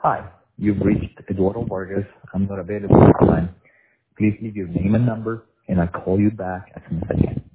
Hi, you've reached Eduardo Vargas. I'm not available at this time. Please leave your name and number, and I'll call you back as soon as I can.